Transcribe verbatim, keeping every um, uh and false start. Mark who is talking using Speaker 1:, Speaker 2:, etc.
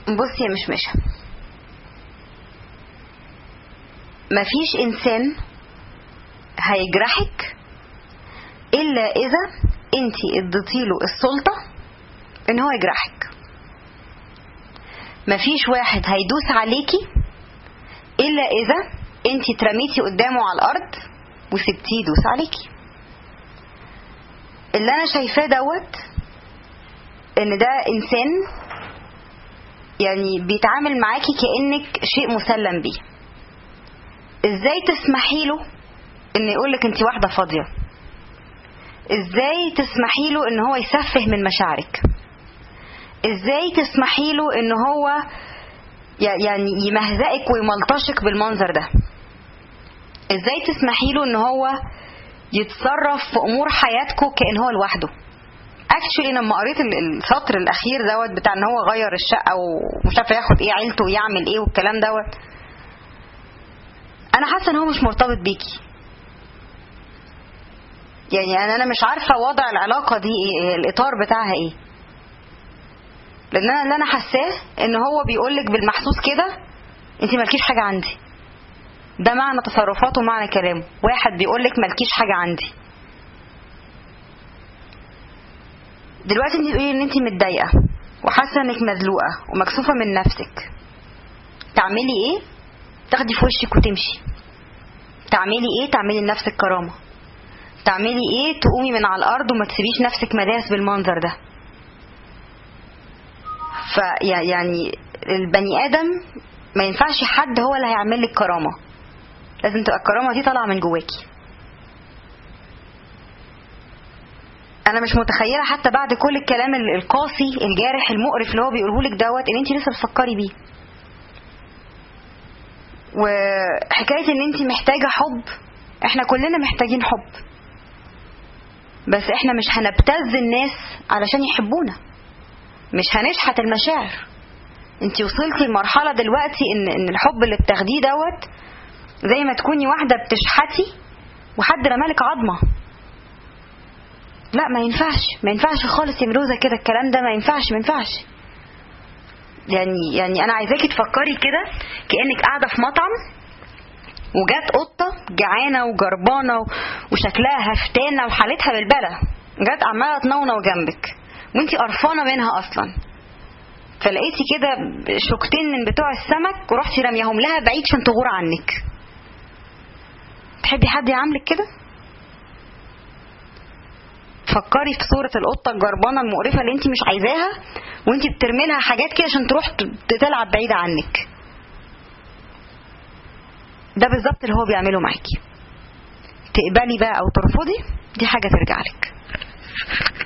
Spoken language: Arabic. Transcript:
Speaker 1: بص يا مشمشة، مفيش انسان هيجرحك الا اذا انتي اديتيله السلطة ان هو يجرحك. مفيش واحد هيدوس عليكي الا اذا انتي ترميتي قدامه على الارض وسبتيه يدوس عليكي. اللي انا شايفاه دوت ان ده انسان يعني بيتعامل معاكي كأنك شيء مسلم بيه. ازاي تسمحي له ان يقولك انتي واحدة فاضية؟ ازاي تسمحي له ان هو يسفه من مشاعرك؟ ازاي تسمحي له ان هو يعني يمهزئك ويملطشك بالمنظر ده؟ ازاي تسمحي له ان هو يتصرف في امور حياتكم كأن هو لوحده؟ اكشولي لما قريت السطر الاخير دوت بتاع ان هو غير الشقه ومش عارف ياخد ايه عيلته ويعمل ايه والكلام دوت، انا حاسه ان هو مش مرتبط بيكي. يعني انا مش عارفه وضع العلاقه دي ايه، الاطار بتاعها ايه. لان انا اللي انا حاساه ان هو بيقولك بالمحسوس كده انت مالكيش حاجه عندي. ده معنى تصرفاته ومعنى كلامه. واحد بيقولك مالكيش حاجه عندي. دلوقتي انت بتقولي ان انت متضايقه وحاسه انك مذلوقه ومكسوفه من نفسك. تعملي ايه؟ تاخدي في وشك وتمشي. تعملي ايه؟ تعملي لنفسك كرامه. تعملي ايه؟ تقومي من على الارض وما تسيبيش نفسك مداس بالمنظر ده. فيعني البني ادم ما ينفعش حد هو اللي هيعمل لك كرامه. لازم تبقى الكرامه دي طالعه من جواكي. انا مش متخيله حتى بعد كل الكلام القاسي الجارح المقرف اللي هو بيقوله لك دوت ان انت لسه بتفكري بيه. وحكايه ان انت محتاجه حب، احنا كلنا محتاجين حب، بس احنا مش هنبتز الناس علشان يحبونا. مش هنشحت المشاعر. انت وصلتي لمرحله دلوقتي ان ان الحب اللي بتاخديه دوت زي ما تكوني واحده بتشحتي وحد رمالك عظمه. لا ما ينفعش، ما ينفعش خالص يا مروزه كده. الكلام ده ما ينفعش ما ينفعش. يعني يعني انا عايزاكي تفكري كده كأنك قاعده في مطعم وجات قطه جعانه وجربانه وشكلها هفتانه وحالتها بالبلا، جات عماله تنونو جنبك وانتي قرفانه منها اصلا، فلقيتي كده شوكتين من بتوع السمك ورحتي رميهم لها بعيد عشان تغور عنك. تحبي حد يعاملك كده؟ فكري في صورة القطة الجربانة المقرفة اللي انت مش عايزاها وانت بترمي لها حاجات كده عشان تروح تلعب بعيدة عنك. ده بالظبط اللي هو بيعمله معاكي. تقبلي بقى او ترفضي دي حاجة ترجع لك.